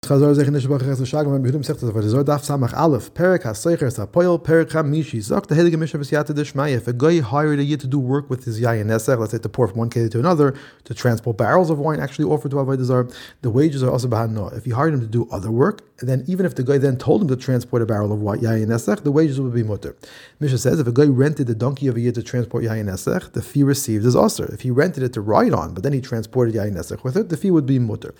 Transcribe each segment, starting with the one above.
Chazor Zech Nishbach Ches Shagam Behudim Sech Tzavadizor Daf Samach Aleph Perek HaSeicher Sapoil Perek HaMishi Zok the Heilige Mishnah V'Siyata Dishmaya. If a guy hired a yid to do work with his yayin nesech, let's say to pour from one keli to another, to transport barrels of wine actually offered to Avodah Zarah, the wages are also b'hanah. If he hired him to do other work, then even if the guy then told him to transport a barrel of yayin nesech, the wages would be mutter. Mishnah says if a guy rented the donkey of a yid to transport yayin nesech, the fee received is asr. If he rented it to ride on, but then he transported yayin nesech with it, the fee would be mutter.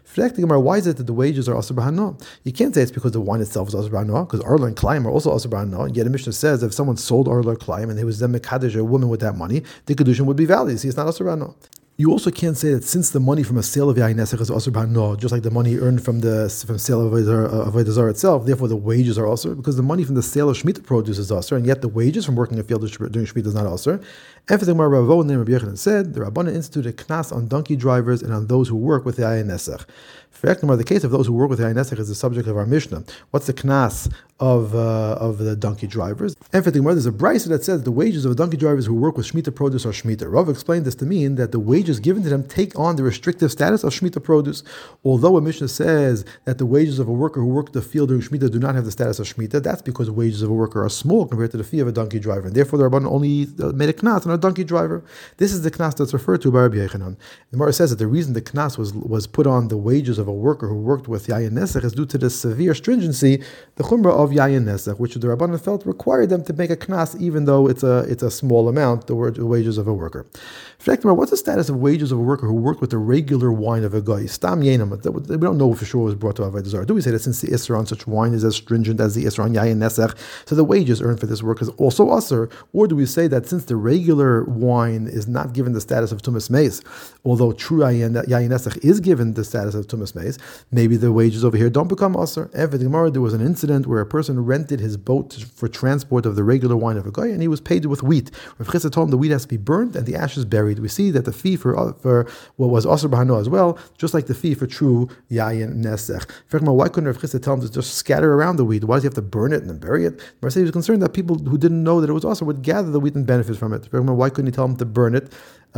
Why is it that the wages are asr b'hanah? You can't say it's because the wine itself is asr b'hanah, because Arla and Klaim are also asr b'hanah. Yet the Mishnah says if someone sold Arla or Klaim and he was then mekadesh a woman with that money, the kedushin would be valid. See, it's not asr b'hanah. You also can't say that since the money from a sale of yayin nesech is asr b'hanah, just like the money earned from sale of Avodah Zarah itself, therefore the wages are asr, because the money from the sale of Shemitah produce is asr, and yet the wages from working a field during Shemitah is not asr. And for the Gemara, Rav Owen and Rabbi Yochanan said the Rabbanan instituted knas on donkey drivers and on those who work with the yayin nesech. For the case of those who work with yayin nesech is the subject of our Mishnah. What's the knas of the donkey drivers? And for the Gemara, there's a brisa that says the wages of the donkey drivers who work with Shemitah produce are Shemitah. Rav explained this to mean that the wages given to them take on the restrictive status of Shemitah produce. Although a Mishnah says that the wages of a worker who worked the field during Shemitah do not have the status of Shemitah, that's because the wages of a worker are small compared to the fee of a donkey driver. And therefore, the Rabbanan only made a knas on a donkey driver. This is the knas that's referred to by Rabbi Yochanan. The Gemara says that the reason the knas was put on the wages of a worker who worked with yayin nesech is due to the severe stringency, the chumrah of yayin nesech, which the Rabbanan felt required them to make a knas even though it's a small amount, the wages of a worker. What's the status of wages of a worker who worked with the regular wine of a guy? Stam yenam. We don't know for sure it was brought to Avodah Zarah. Do we say that since the Isra on such wine is as stringent as the Isra on yayin nesech, so the wages earned for this work is also asr? Or do we say that since the regular wine is not given the status of tumas meis, although true yayin nesech is given the status of tumas meis, maybe the wages over here don't become asr? And for the Gemara, there was an incident where a person rented his boat for transport of the regular wine of a guy, and he was paid with wheat. Rav Chisa told him the wheat has to be burnt and the ashes buried. We see that the fee for what was asr b'hanah as well, just like the fee for true yayin nesech. Why couldn't Rav Chisa tell him to just scatter around the wheat? Why does he have to burn it and then bury it? Marseille was concerned that people who didn't know that it was asr would gather the wheat and benefit from it. Why couldn't he tell him to burn it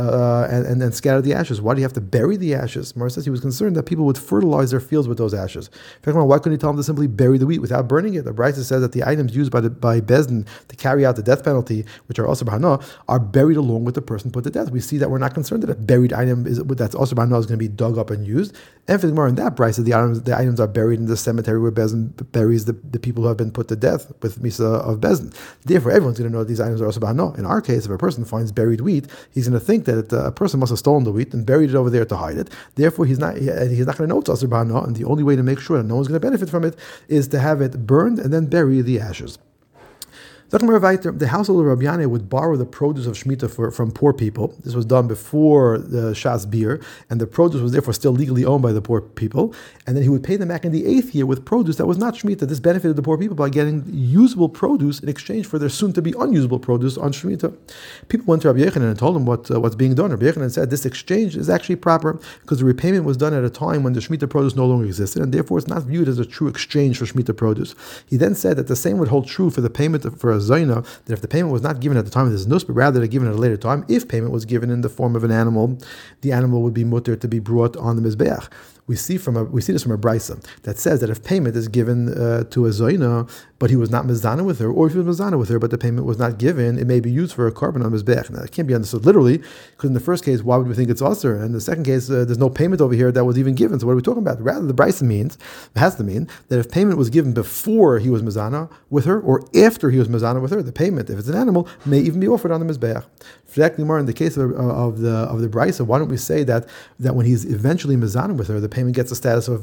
and then scatter the ashes? Why do you have to bury the ashes? Mar says he was concerned that people would fertilize their fields with those ashes. Why couldn't he tell him to simply bury the wheat without burning it? The Brisa says that the items used by Bezdin to carry out the death penalty, which are asr b'hanah, are buried along with the person put to death. We see that we're not concerned that a buried item that's asr b'hanah is going to be dug up and used. And for the Gemara in that Brisa, the items are buried in the cemetery where Bezdin buries the people who have been put to death with Misa of Bezdin. Therefore, everyone's going to know that these items are asr b'hanah. In our case, if a person finds buried wheat, he's going to think that a person must have stolen the wheat and buried it over there to hide it. Therefore, he's not going to know it's asr b'hanah, and the only way to make sure that no one's going to benefit from it is to have it burned and then bury the ashes. The household of Rabbi Yanai would borrow the produce of Shemitah from poor people. This was done before the Shas Bir, and the produce was therefore still legally owned by the poor people. And then he would pay them back in the 8th year with produce that was not Shemitah. This benefited the poor people by getting usable produce in exchange for their soon-to-be unusable produce on Shemitah. People went to Rabbi Yochanan and told him what's being done. Rabbi Yochanan said this exchange is actually proper because the repayment was done at a time when the Shemitah produce no longer existed, and therefore it's not viewed as a true exchange for Shemitah produce. He then said that the same would hold true for the payment for a Zaina, that if the payment was not given at the time of this nus, but rather given at a later time, if payment was given in the form of an animal, the animal would be mutter to be brought on the mizbeach. We see this from a brisa that says that if payment is given to a zoina, but he was not mizana with her, or if he was mizana with her, but the payment was not given, it may be used for a carbon on mizbeach. Now, it can't be understood literally, because in the first case, why would we think it's usher? And in the second case, there's no payment over here that was even given. So what are we talking about? Rather, the brisa has to mean that if payment was given before he was mizana with her, or after he was mizana with her, the payment, if it's an animal, may even be offered on the mizbeach. In the case of the brisa, why don't we say that when he's eventually mizana with her, the payment gets the status of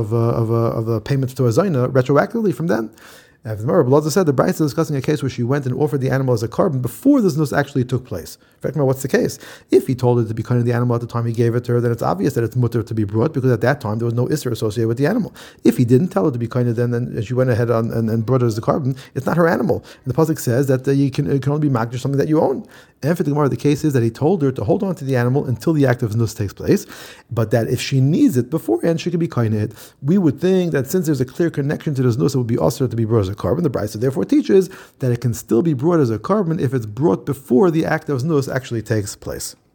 a payment to a zayna retroactively from then? As the Gemara Blaza said, the Brisa is discussing a case where she went and offered the animal as a carbon before this nus actually took place. In fact, what's the case? If he told her to be kind of the animal at the time he gave it to her, then it's obvious that it's mutter to be brought because at that time there was no isser associated with the animal. If he didn't tell her to be kind of then she went ahead and brought it as a carbon, it's not her animal. And the pasuk says that it can only be magdish something that you own. And for the Gemara, the case is that he told her to hold on to the animal until the act of nus takes place, but that if she needs it beforehand, she can be kind of it. We would think that since there's a clear connection to this nus, it would be also to be brought as a carbon. The Brisa therefore teaches that it can still be brought as a carbon if it's brought before the act of nus actually takes place.